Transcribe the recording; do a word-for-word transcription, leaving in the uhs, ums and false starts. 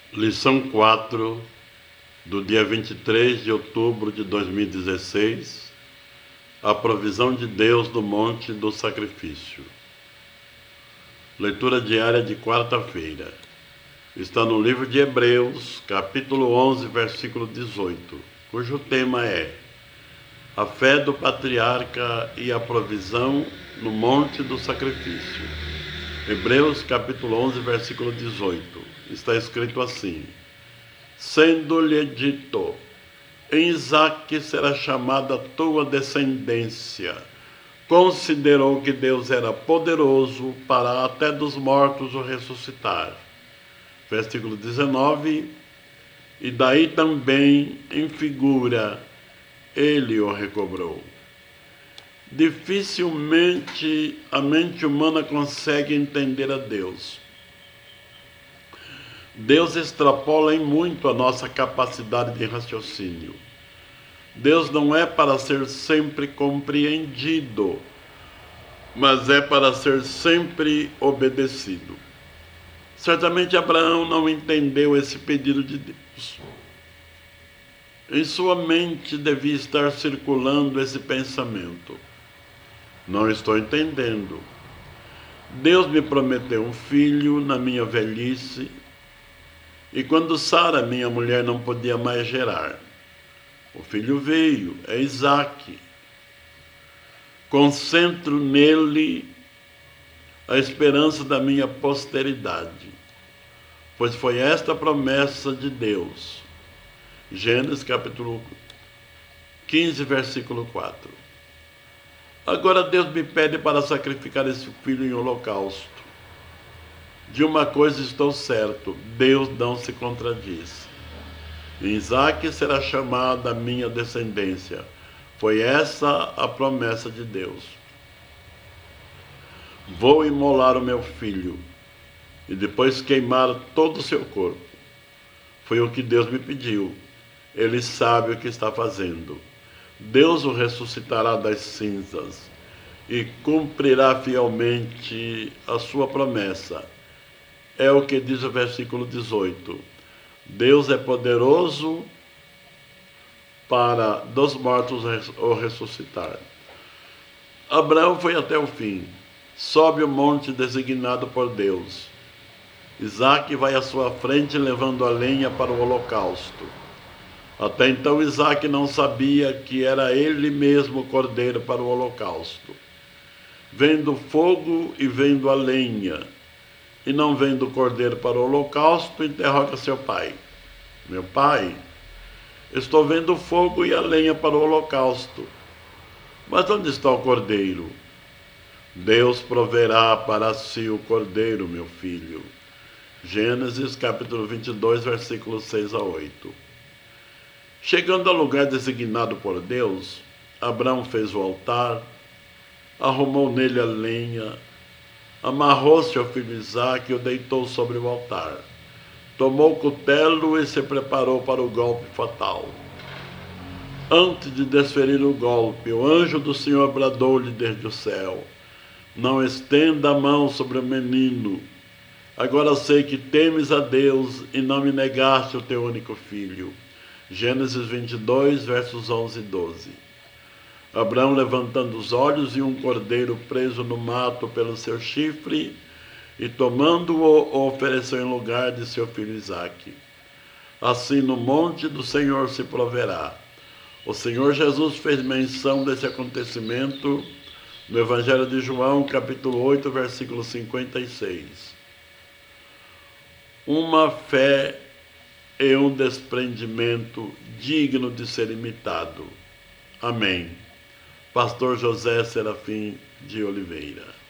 Lição quatro, do dia vinte e três de outubro de dois mil e dezesseis, a provisão de Deus do Monte do Sacrifício. Leitura diária de quarta-feira. Está no livro de Hebreus, capítulo onze, versículo dezoito, cujo tema é a fé do patriarca e a provisão no Monte do Sacrifício. Hebreus, capítulo onze, versículo dezoito. Está escrito assim: sendo-lhe dito, em Isaque será chamada tua descendência, considerou que Deus era poderoso para até dos mortos o ressuscitar. Versículo dezenove, e daí também, em figura, ele o recobrou. Dificilmente a mente humana consegue entender a Deus. Deus extrapola em muito a nossa capacidade de raciocínio. Deus não é para ser sempre compreendido, mas é para ser sempre obedecido. Certamente Abraão não entendeu esse pedido de Deus. Em sua mente devia estar circulando esse pensamento: não estou entendendo. Deus me prometeu um filho na minha velhice, e quando Sara, minha mulher, não podia mais gerar, o filho veio, é Isaque. Concentro nele a esperança da minha posteridade, pois foi esta a promessa de Deus. Gênesis capítulo quinze, versículo quatro. Agora Deus me pede para sacrificar esse filho em holocausto. De uma coisa estou certo: Deus não se contradiz. Isaque será chamada a minha descendência. Foi essa a promessa de Deus. Vou imolar o meu filho e depois queimar todo o seu corpo. Foi o que Deus me pediu. Ele sabe o que está fazendo. Deus o ressuscitará das cinzas e cumprirá fielmente a sua promessa. É o que diz o versículo dezoito. Deus é poderoso para dos mortos o ressuscitar. Abraão foi até o fim. Sobe o monte designado por Deus. Isaque vai à sua frente levando a lenha para o holocausto. Até então Isaque não sabia que era ele mesmo o cordeiro para o holocausto. Vendo o fogo e vendo a lenha, e não vendo o cordeiro para o holocausto, interroga seu pai: meu pai, estou vendo o fogo e a lenha para o holocausto, mas onde está o cordeiro? Deus proverá para si o cordeiro, meu filho. Gênesis capítulo vinte e dois, versículos seis a oito. Chegando ao lugar designado por Deus, Abraão fez o altar, arrumou nele a lenha, amarrou seu filho Isaque e o deitou sobre o altar. Tomou o cutelo e se preparou para o golpe fatal. Antes de desferir o golpe, o anjo do Senhor bradou-lhe desde o céu: não estenda a mão sobre o menino. Agora sei que temes a Deus e não me negaste o teu único filho. Gênesis vinte e dois, versos onze e doze. Abraão, levantando os olhos, viu um cordeiro preso no mato pelo seu chifre, e tomando-o, o ofereceu em lugar de seu filho Isaque. Assim no monte do Senhor se proverá. O Senhor Jesus fez menção desse acontecimento no Evangelho de João, capítulo oito, versículo cinquenta e seis. Uma fé e um desprendimento digno de ser imitado. Amém. Pastor José Serafim de Oliveira.